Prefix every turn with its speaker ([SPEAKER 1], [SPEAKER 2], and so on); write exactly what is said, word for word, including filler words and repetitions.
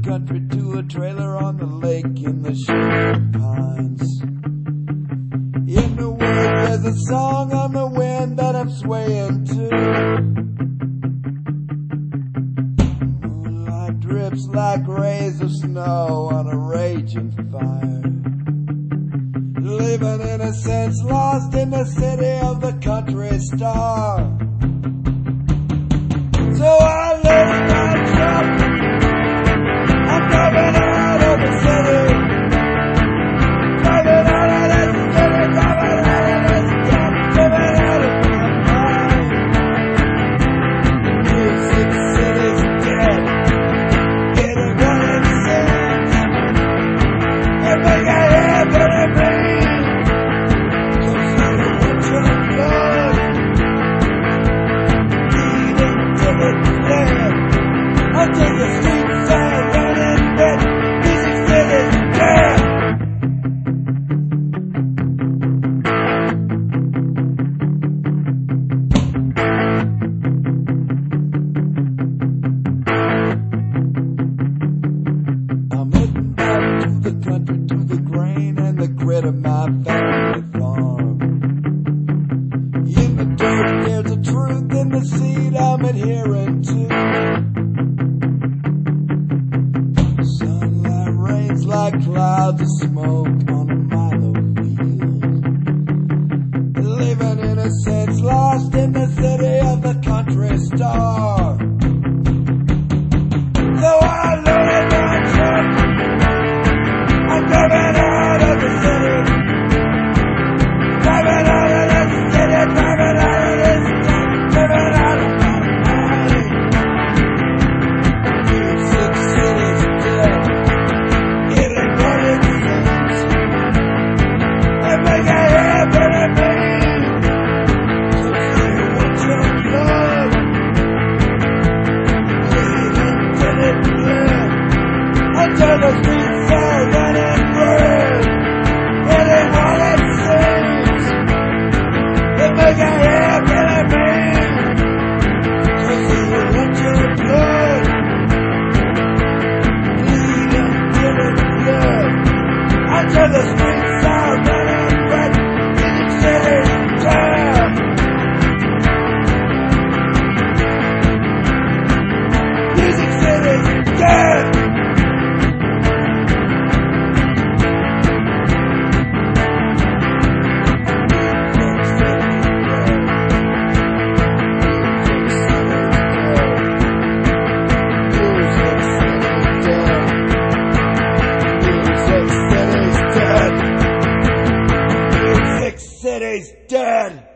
[SPEAKER 1] country to a trailer on the lake in the shady pines. In the woods there's a song on the wind that I'm swaying to. Moonlight drips like rays of snow on a raging fire. Living in a sense, lost in the city of the country star. So I live my truck. I'm driving out of the city. Driving out of the city. Driving out of the city. Driving out of my mind. Music City's dead. It ain't what it seems. Everything I hear but it means. Cause I don't want your blood. Bleeding till it's dead. Until the streets are running red. Music City's dead. I'm heading back to the country, to the grain and the grit of my family farm. In the dirt there's a truth in the seed I'm adhering to. Sunlight rains like clouds of smoke on a mile field. Living in a sense, lost in the city of the country star. So I loaded my truck. I'm driving out of the city. Driving out of the city. Driving out of the city. Driving out of my mind. Music City's dead. It ain't what it seems. Everything I hear but it means. Cause I don't want your blood. Bleeding till it's bled. Until the streets are running red. It ain't what it seems. Everything I hear but it means. Cause I don't want your blood. Bleeding till it's bled. Until the streets are running red. Music City's dead. Music City's dead. Music City's dead.